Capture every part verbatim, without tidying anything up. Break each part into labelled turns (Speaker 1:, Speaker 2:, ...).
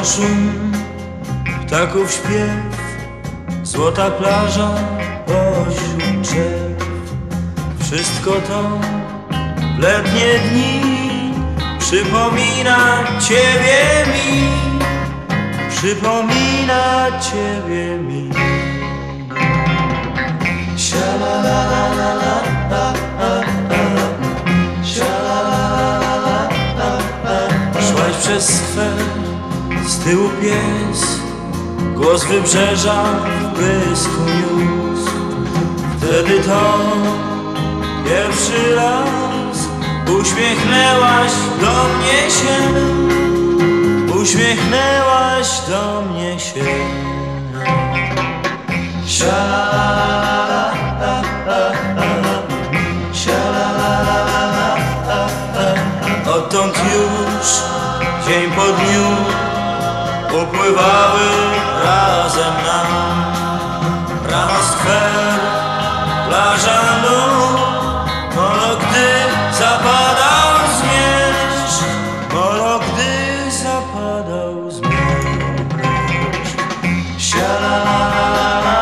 Speaker 1: szum, ptaków śpiew, złota plaża pośród drzew. Wszystko to w letnie dni przypomina Ciebie mi, przypomina Ciebie mi. Szłaś przez skwer, z tyłu pies, głos wybrzeża w błysku niósł. Wtedy to pierwszy raz uśmiechnęłaś do mnie się, uśmiechnęłaś do mnie się. Odtąd już dzień po dniu upływały razem nam. Rano skwer, plaża nóg, molo gdy zapadał zmierzch, molo gdy zapadał zmierzch. Sialalala,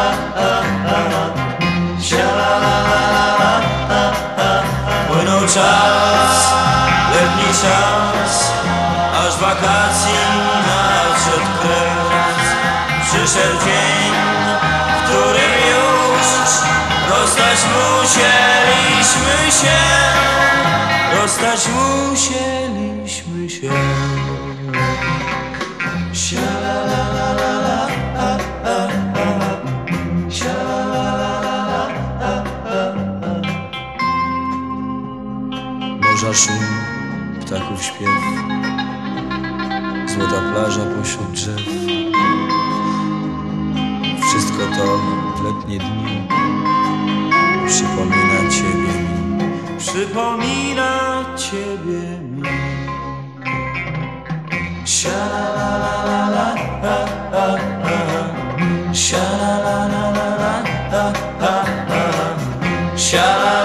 Speaker 1: sialalala, płynął czas, letni czas, aż wakacji nadszedł kres. Przyszedł dzień, w którym już rozstać musieliśmy się, rozstać musieliśmy się. Sialalala, sialalala. Morza szum, ptaków śpiew, złota plaża pośród drzew. Wszystko to w letnie dni przypomina Ciebie mi, przypomina Ciebie mi. Sialalala, sialalala, sialalala.